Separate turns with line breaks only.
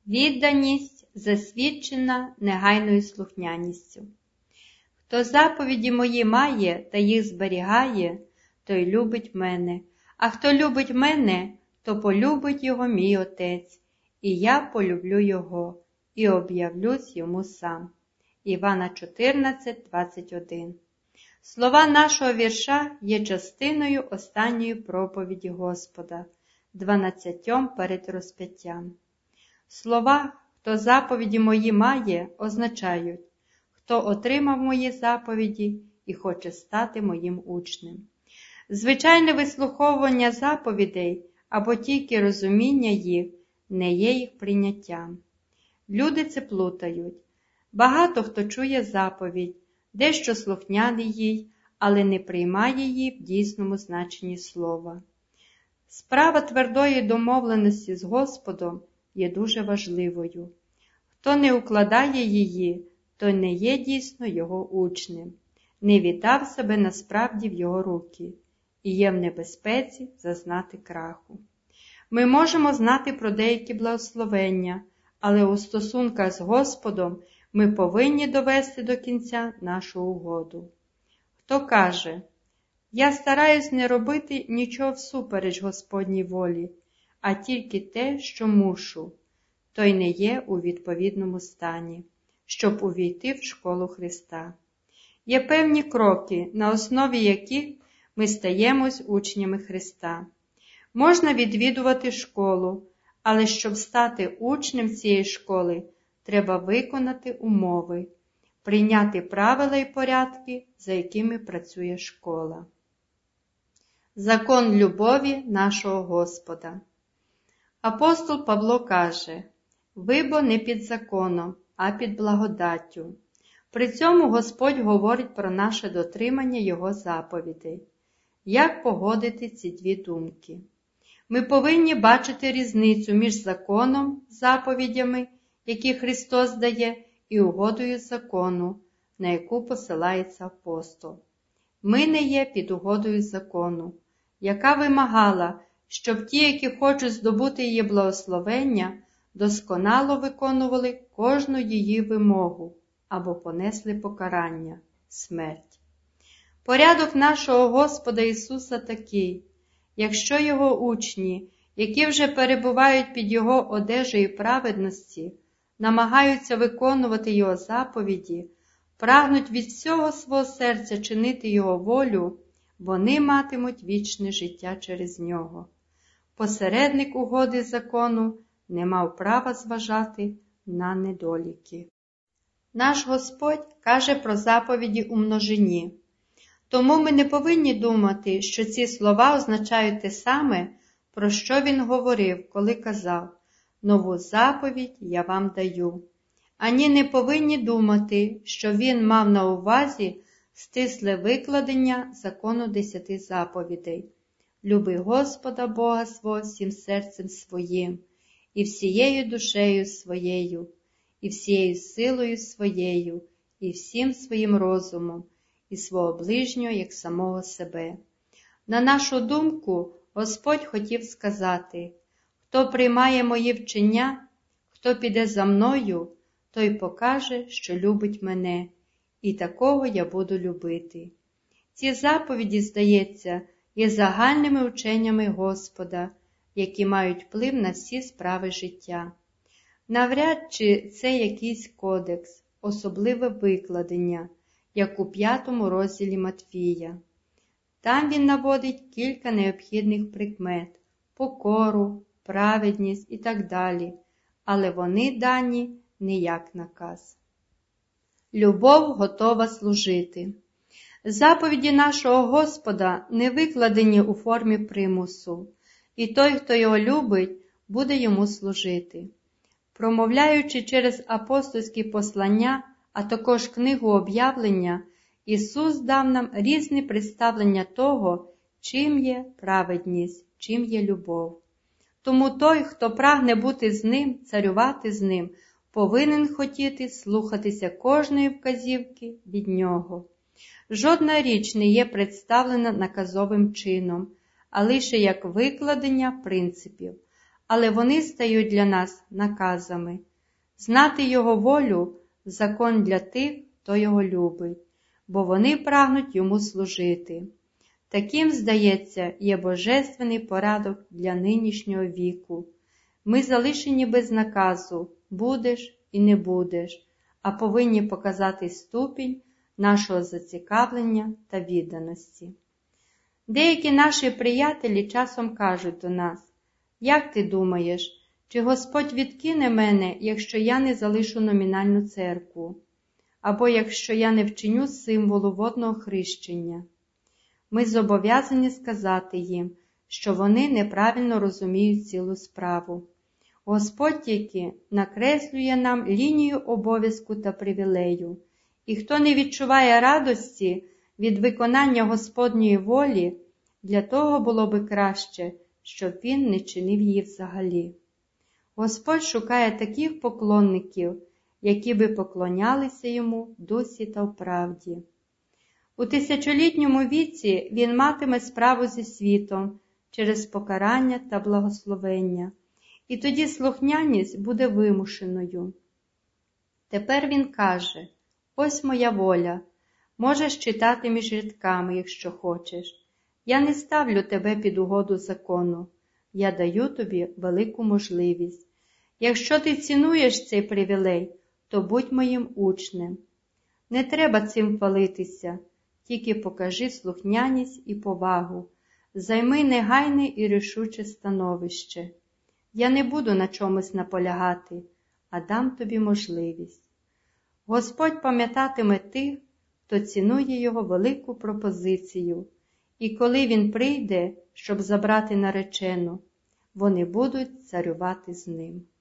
Відданість засвідчена негайною слухняністю. Хто заповіді мої має та їх зберігає, той любить мене, а хто любить мене, то полюбить його мій Отець, і я полюблю його, і об'явлюсь йому сам. Івана 14:21. Слова нашого вірша є частиною останньої проповіді Господа, 12 перед розп'яттям. Слова «Хто заповіді мої має» означають «Хто отримав мої заповіді і хоче стати моїм учнем». Звичайне вислуховування заповідей або тільки розуміння їх не є їх прийняттям. Люди це плутають. Багато хто чує заповідь, дещо слухняний їй, але не приймає її в дійсному значенні слова. Справа твердої домовленості з Господом є дуже важливою. Хто не укладає її, той не є дійсно його учнем, не віддав себе насправді в його руки і є в небезпеці зазнати краху. Ми можемо знати про деякі благословення, але у стосунках з Господом ми повинні довести до кінця нашу угоду. Хто каже, я стараюсь не робити нічого всупереч Господній волі, а тільки те, що мушу, той не є у відповідному стані, щоб увійти в школу Христа. Є певні кроки, на основі яких ми стаємось учнями Христа. Можна відвідувати школу, але щоб стати учнем цієї школи, треба виконати умови, прийняти правила і порядки, за якими працює школа. Закон любові нашого Господа. Апостол Павло каже, ви бо не під законом, а під благодаттю. При цьому Господь говорить про наше дотримання Його заповідей. Як погодити ці дві думки? Ми повинні бачити різницю між законом, заповідями, які Христос дає, і угодою закону, на яку посилається апостол. Ми не є під угодою закону, яка вимагала, щоб ті, які хочуть здобути її благословення, досконало виконували кожну її вимогу або понесли покарання – смерть. Порядок нашого Господа Ісуса такий, якщо Його учні, які вже перебувають під Його одежею праведності, намагаються виконувати Його заповіді, прагнуть від всього свого серця чинити Його волю, вони матимуть вічне життя через Нього. Посередник угоди закону не мав права зважати на недоліки. Наш Господь каже про заповіді у множині. Тому ми не повинні думати, що ці слова означають те саме, про що Він говорив, коли казав «Нову заповідь я вам даю». Ані не повинні думати, що Він мав на увазі стисле викладення закону 10 заповідей. «Люби Господа Бога свого всім серцем своїм, і всією душею своєю, і всією силою своєю, і всім своїм розумом, і свого ближнього, як самого себе». На нашу думку, Господь хотів сказати, хто приймає мої вчення, хто піде за мною, той покаже, що любить мене, і такого я буду любити. Ці заповіді, здається, є загальними ученнями Господа, які мають вплив на всі справи життя. Навряд чи це якийсь кодекс, особливе викладення, як у 5 розділі Матвія. Там він наводить кілька необхідних прикмет – покору, праведність і так далі, але вони дані не як наказ. Любов готова служити. Заповіді нашого Господа не викладені у формі примусу, і той, хто його любить, буде йому служити. Промовляючи через апостольські послання, а також книгу об'явлення, Ісус дав нам різні представлення того, чим є праведність, чим є любов. Тому той, хто прагне бути з Ним, царювати з Ним, повинен хотіти слухатися кожної вказівки від Нього. Жодна річ не є представлена наказовим чином, а лише як викладення принципів. але вони стають для нас наказами. Знати Його волю – закон для тих, хто Його любить, бо вони прагнуть Йому служити. Таким, здається, є божественний порядок для нинішнього віку. Ми залишені без наказу «будеш і не будеш», а повинні показати ступінь нашого зацікавлення та відданості. Деякі наші приятелі часом кажуть до нас: «Як ти думаєш, чи Господь відкине мене, якщо я не залишу номінальну церкву? Або якщо я не вчиню символу водного хрещення?» Ми зобов'язані сказати їм, що вони неправильно розуміють цілу справу. Господь тільки накреслює нам лінію обов'язку та привілею, і хто не відчуває радості від виконання Господньої волі, для того було би краще, щоб він не чинив її взагалі. Господь шукає таких поклонників, які би поклонялися йому в дусі та в правді. У тисячолітньому віці він матиме справу зі світом через покарання та благословення, і тоді слухняність буде вимушеною. Тепер він каже: «Ось моя воля, можеш читати між рядками, якщо хочеш. Я не ставлю тебе під угоду закону, я даю тобі велику можливість. Якщо ти цінуєш цей привілей, то будь моїм учнем. Не треба цим хвалитися, тільки покажи слухняність і повагу, займи негайне і рішуче становище. Я не буду на чомусь наполягати, а дам тобі можливість». Господь пам'ятатиме тих, хто цінує його велику пропозицію, і коли він прийде, щоб забрати наречену, вони будуть царювати з ним.